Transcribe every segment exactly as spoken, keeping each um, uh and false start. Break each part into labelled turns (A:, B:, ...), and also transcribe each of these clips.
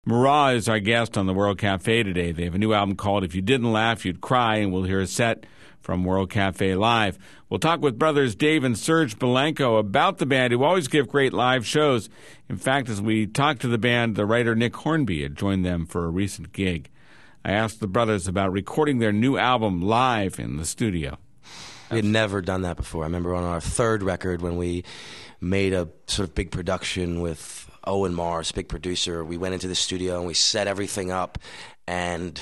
A: Marat is our guest on the World Cafe today. They have a new album called If You Didn't Laugh, You'd Cry, and we'll hear a set from World Cafe Live. We'll talk with brothers Dave and Serge Belenko about the band, who always give great live shows. In fact, as we talked to the band, the writer Nick Hornby had joined them for a recent gig. I asked the brothers about recording their new album live in the studio.
B: We had never done that before. I remember on our third record when we made a sort of big production with Owen Mars, big producer, we went into the studio and we set everything up, and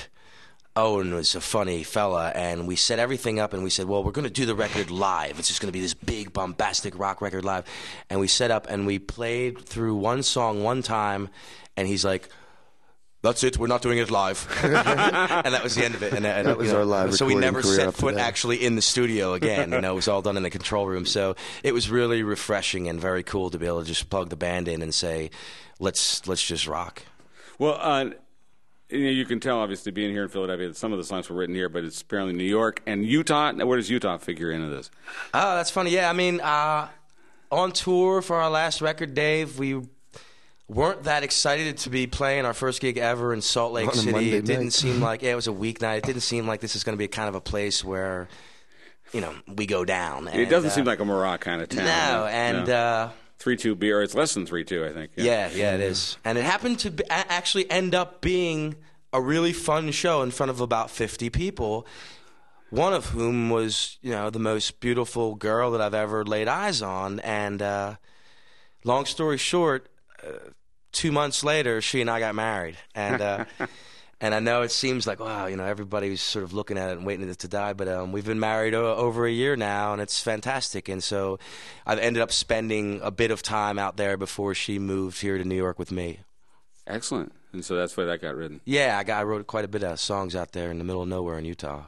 B: Owen was a funny fella, and we set everything up and we said, well, we're going to do the record live. It's just going to be this big, bombastic rock record live. And we set up and we played through one song one time, and he's like, that's it, we're not doing it live. And that was the end of it. And, and,
C: that was
B: you know,
C: our live
B: So we never set foot
C: that.
B: actually in the studio again. You know, it was all done in the control room. So it was really refreshing and very cool to be able to just plug the band in and say, let's let's just rock.
A: Well, uh, you know, you can tell, obviously, being here in Philadelphia, that some of the songs were written here, but it's apparently New York and Utah. Where does Utah figure into this?
B: Oh, that's funny. Yeah, I mean, uh, on tour for our last record, Dave, we weren't that excited to be playing our first gig ever in Salt Lake
C: on
B: City.
C: Monday
B: It didn't
C: night.
B: seem like, yeah, it was a weeknight. It didn't seem like this is going to be kind of a place where, you know, we go down. And,
A: it doesn't
B: uh,
A: seem like a Marat kind of town.
B: No, and
A: no.
B: Uh,
A: three two beer. It's less than three two, I think.
B: yeah, yeah, yeah, it is. And it happened to be, a- actually end up being a really fun show in front of about fifty people. One of whom was, you know, the most beautiful girl that I've ever laid eyes on. And uh, long story short, uh, two months later, she and I got married. And uh, and I know it seems like, wow, you know, everybody's sort of looking at it and waiting it to die. But um, we've been married o- over a year now, and it's fantastic. And so I've ended up spending a bit of time out there before she moved here to New York with me.
A: Excellent. And so that's why that got written.
B: Yeah, I, got, I wrote quite a bit of songs out there in the middle of nowhere in Utah.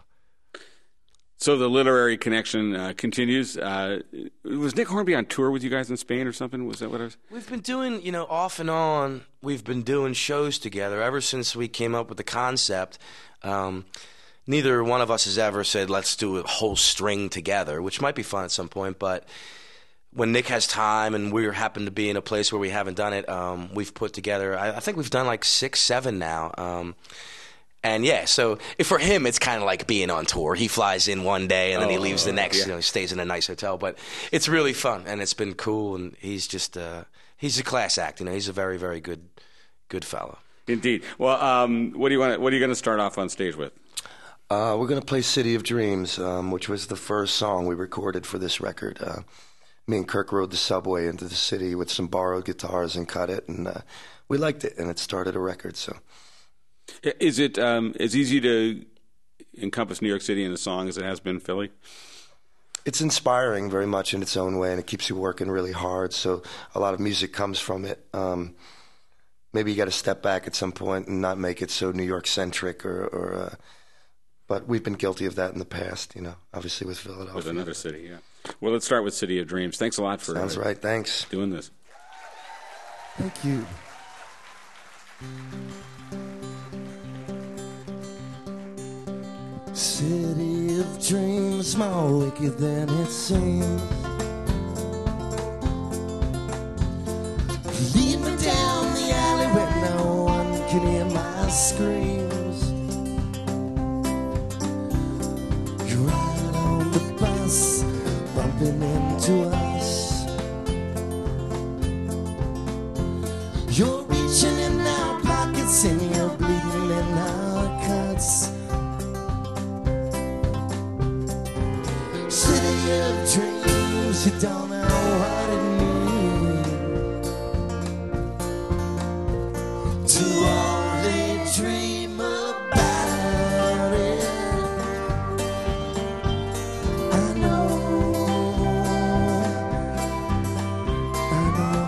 A: So the literary connection uh, continues. Uh, was Nick Hornby on tour with you guys in Spain or something? Was that what I was?
B: We've been doing, you know, off and on, we've been doing shows together ever since we came up with the concept. Um, neither one of us has ever said, let's do a whole string together, which might be fun at some point, but when Nick has time and we happen to be in a place where we haven't done it, um, we've put together, I, I think we've done like six, seven now. Um, and yeah, so if for him, it's kind of like being on tour. He flies in one day and then he
A: Oh,
B: leaves the next,
A: yeah.
B: you know, he stays in a nice hotel. But it's really fun and it's been cool. And he's just, uh, he's a class act. You know, he's a very, very good, good fellow.
A: Indeed. Well, um, what do you want? What are you going to start off on stage with?
C: Uh, we're going to play City of Dreams, um, which was the first song we recorded for this record. Uh, me and Kirk rode the subway into the city with some borrowed guitars and cut it, and uh, we liked it, and it started a record. So,
A: Is it um, as easy to encompass New York City in a song as it has been Philly?
C: it's inspiring very much in its own way, and it keeps you working really hard. So a lot of music comes from it. Um, maybe you got to step back at some point and not make it so New York centric, or. or uh, but we've been guilty of that in the past, you know, obviously with Philadelphia.
A: With another city, yeah. Well, let's start with City of Dreams. Thanks a lot for
C: Sounds
A: uh,
C: right. Thanks.
A: doing this.
C: Thank you.
D: City of dreams, more wicked than it seems. Lead me down the alley where no one can hear my screams. You ride on the bus, bumping into us. You're reaching in our pockets and you're bleeding in our cuts. City of dreams, you don't know what it means to only dream about it. I know, I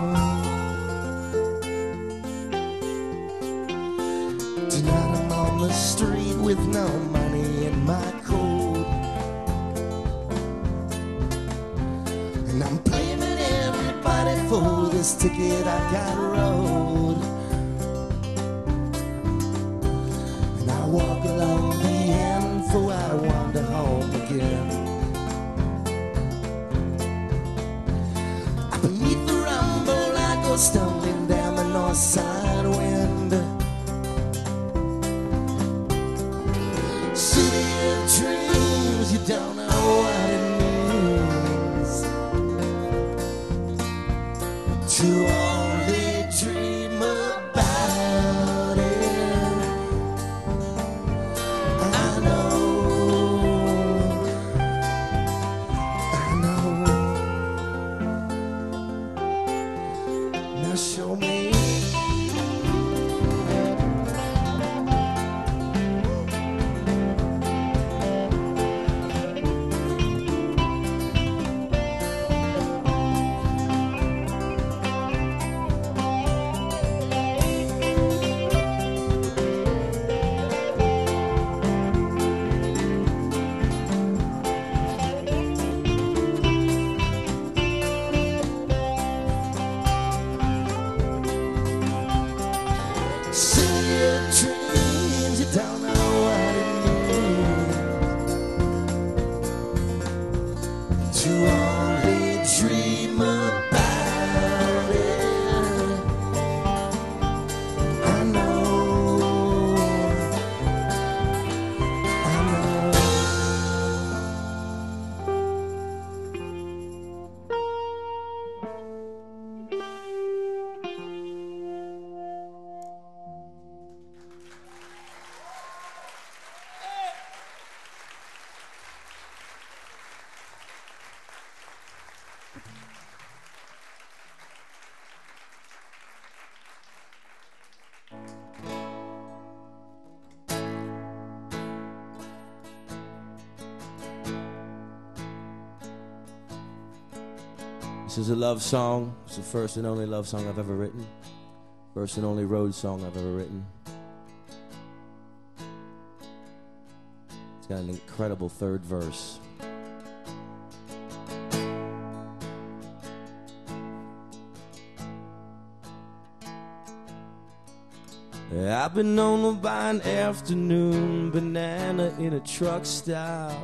D: know. Tonight I'm on the street with no money in my coat, and I'm blaming everybody for this ticket I got rode. And I walk along the end before I wander home again. Beneath the rumble I go stumbling down the north side wind. don't know what it means to only dream about it. I know, I know. Now show me. Dreams, you don't know what it means to only dream about it. I know, I know.
E: This is a love song. It's the first and only love song I've ever written. First and only road song I've ever written. It's got an incredible third verse. I've been known to buy an afternoon banana in a truck stop.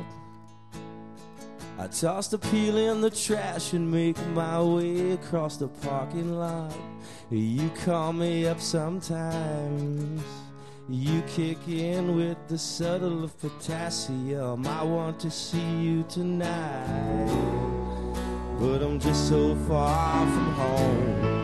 E: I toss the peel in the trash and make my way across the parking lot. You call me up sometimes. You kick in with the subtle of potassium. I want to see you tonight, but I'm just so far from home.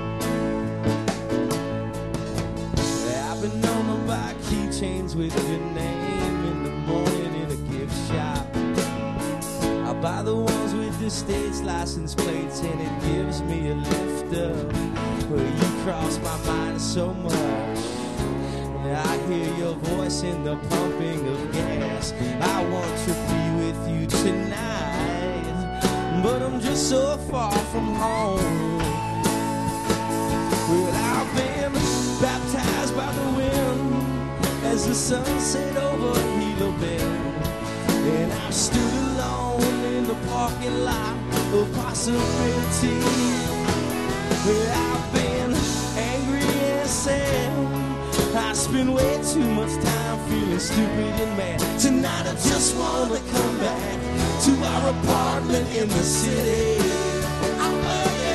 E: I've been known to buy keychains with your name in the morning in a gift shop. I buy the ones with the state's license plates and it gives me a lift up. Well, you cross my mind so much. I hear your voice in the pumping of gas. I want to be with you tonight, but I'm just so far from home. Well, I've been baptized by the wind as the sun set over Hilo Bend, and I've stood alone in the parking lot of possibility. Well, I've been angry and sad. I spend way too much time feeling stupid and mad. Tonight I just want to come back to our apartment in the city. I love it.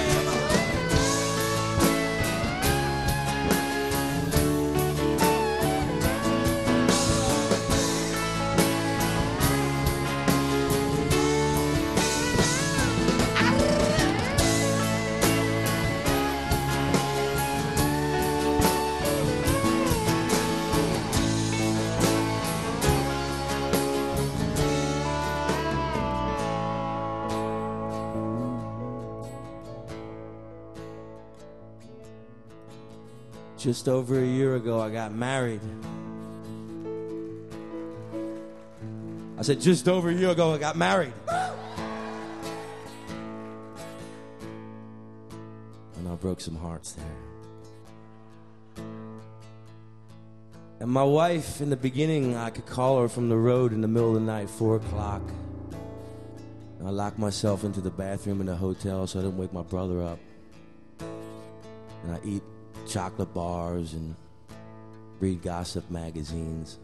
E: Just over a year ago, I got married. I said, just over a year ago, I got married. And I broke some hearts there. And my wife, in the beginning, I could call her from the road in the middle of the night, four o'clock. And I locked myself into the bathroom in the hotel so I didn't wake my brother up. And I eat chocolate bars and read gossip magazines.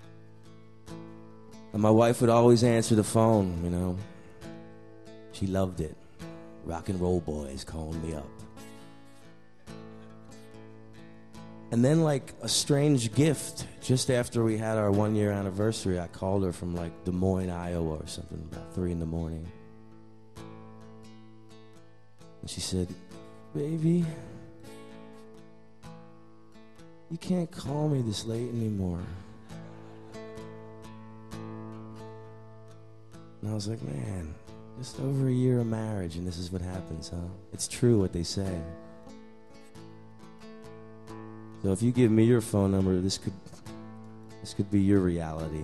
E: And my wife would always answer the phone, you know. She loved it. Rock and roll boys calling me up. And then, like, a strange gift, just after we had our one-year anniversary, I called her from, like, Des Moines, Iowa or something, about three in the morning. And she said, baby, you can't call me this late anymore. And I was like, man, just over a year of marriage and this is what happens, huh? It's true what they say. So if you give me your phone number, this could this could be your reality.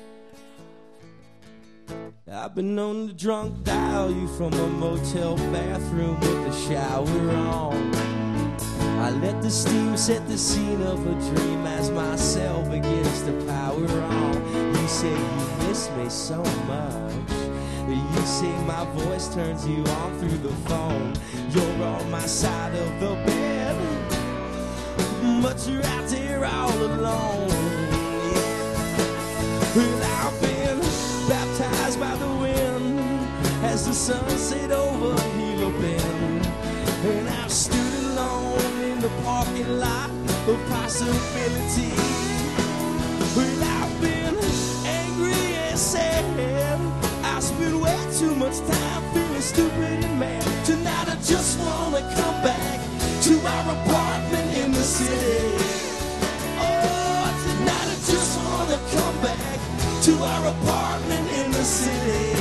E: I've been known to drunk dial you from a motel bathroom with the shower on. I let the steam set the scene of a dream as my cell begins to power on. You say you miss me so much. You say my voice turns you on through the phone. You're on my side of the bed, but you're out there all alone. Yeah. And I've been baptized by the wind as the sun set over Gila Bend. And I've stood alone in the parking lot of possibility. And I've been angry and sad. I spent way too much time feeling stupid and mad. Tonight I just wanna come back to our apartment in the city. Oh, tonight I just wanna come back to our apartment in the city.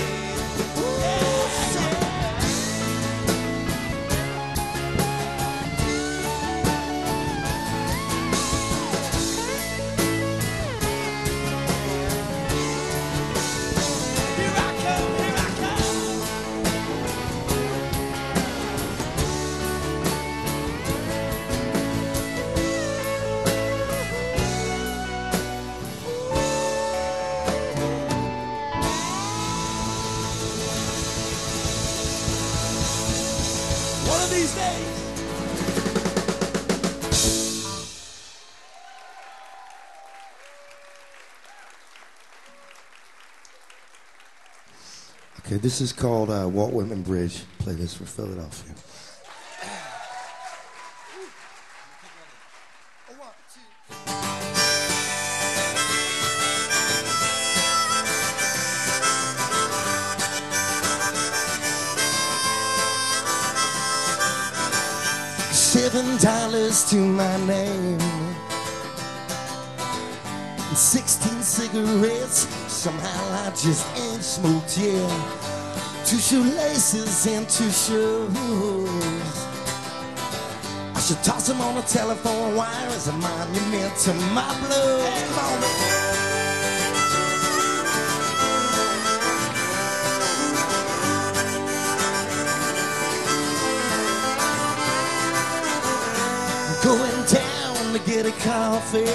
E: These days.
C: Okay, this is called uh, Walt Whitman Bridge. Play this for Philadelphia.
D: Seven dollars to my name, and sixteen cigarettes. Somehow I just ain't smoked yet. Two shoelaces and two shoes. I should toss them on a telephone wire as a monument to my blues. Going down to get a coffee.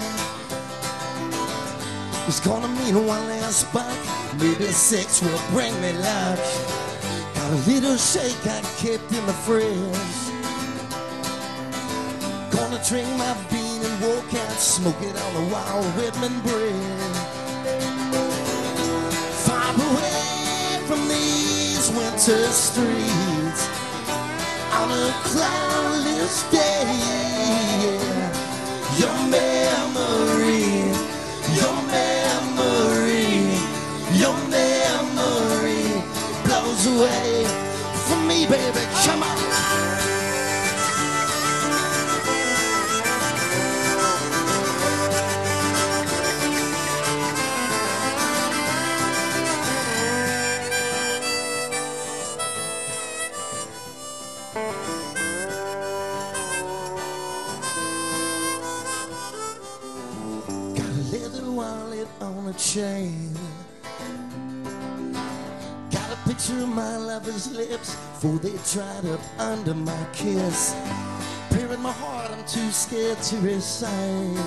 D: It's gonna mean one last buck. Maybe six will bring me luck. Got a little shake I kept in the fridge. Gonna drink my bean and walk out, smoke it on the Walt Whitman Bridge. Far away from these winter streets, on a cloudless day, yeah. Your memory, your memory, your memory blows away from me, baby. Come on. On a chain, got a picture of my lover's lips before they dried up under my kiss. Here in my heart, I'm too scared to recite.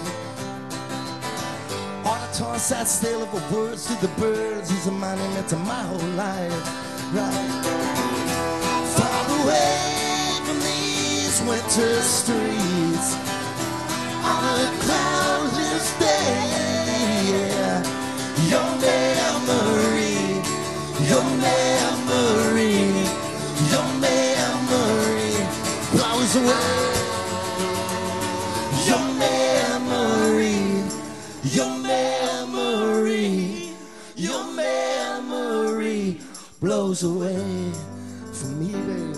D: On a toss I still of the words to the birds is a monument to my whole life. Right, far away from these winter streets, on a cloudless day. Yeah, your memory, your memory, your memory blows away. Your memory. blows away from me, baby.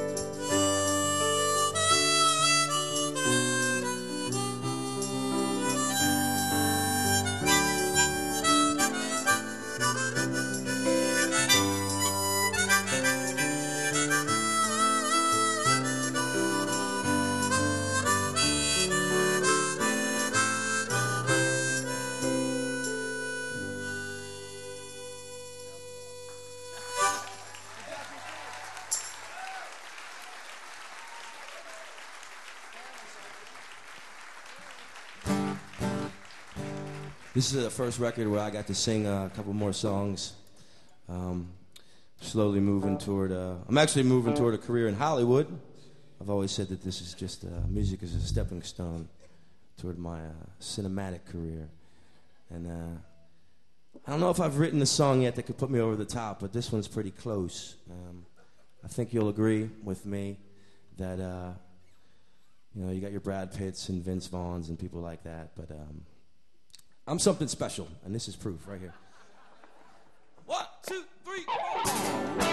D: This is the first record where I got to sing uh, a couple more songs. Um, slowly moving toward, uh, I'm actually moving toward a career in Hollywood. I've always said that this is just, uh, music is a stepping stone toward my uh, cinematic career. And uh, I don't know if I've written a song yet that could put me over the top, but this one's pretty close. Um, I think you'll agree with me that, uh, you know, you got your Brad Pitts and Vince Vaughns and people like that, but um, I'm something special, and this is proof right here. One, two, three, four.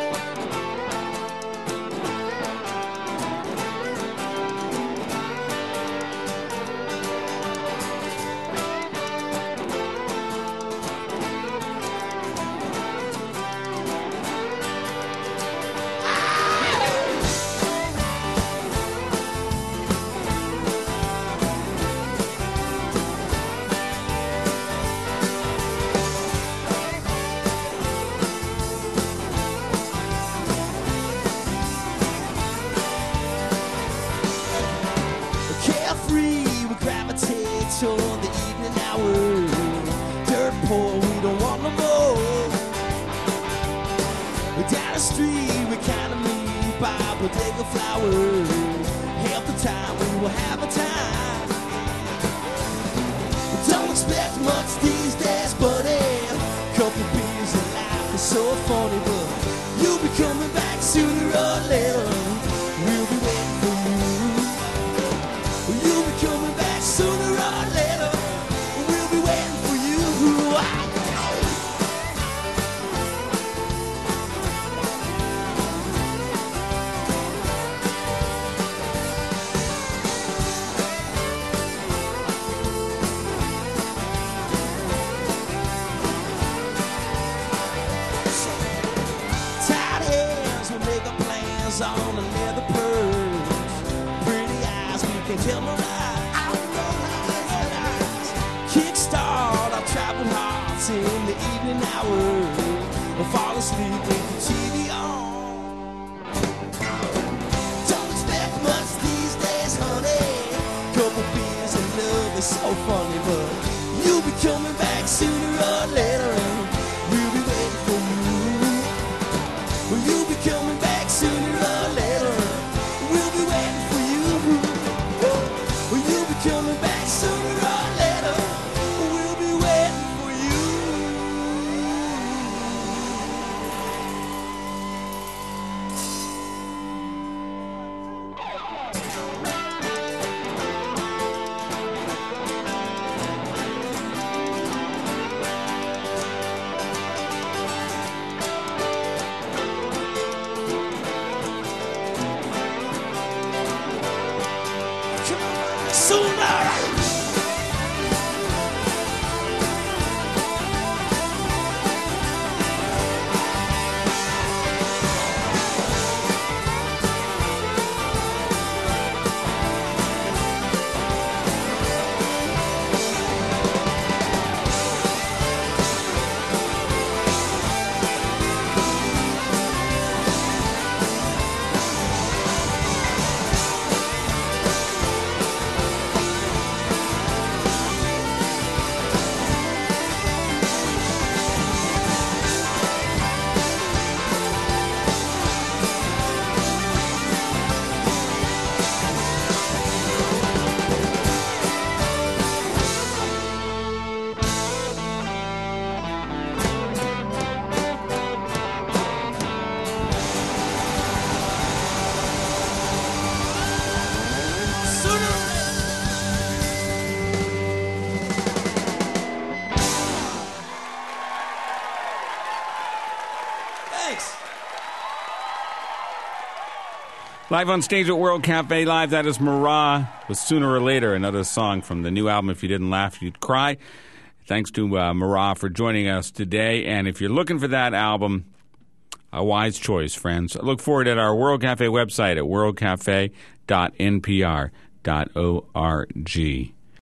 D: Toward the evening hours, dirt poor, we don't want no more. Down the street, we kind of meet by bodega flowers. Half the time, we will have a time. Don't expect much these days, buddy. Couple beers and life is so funny, but you'll be coming back sooner or later. We'll be waiting for you. You'll be coming back sooner or later. We'll be waiting for you. Tired hands will make our plans on the leather purse. Pretty eyes, we can tell no lies. Kickstart our traveling hearts in the evening hours. We'll fall asleep with the T V on. Don't expect much these days, honey. Couple beers and love is so funny, but you'll be coming back sooner or later. We'll be waiting for you. You'll be coming back sooner or later. We'll be waiting for you. You'll be coming back sooner or later. We'll be waiting for you.
A: Live on stage at World Cafe Live, that is Marat with Sooner or Later, another song from the new album, If You Didn't Laugh, You'd Cry. Thanks to uh, Marat for joining us today. And if you're looking for that album, a wise choice, friends. Look for it at our World Cafe website at world cafe dot n p r dot org.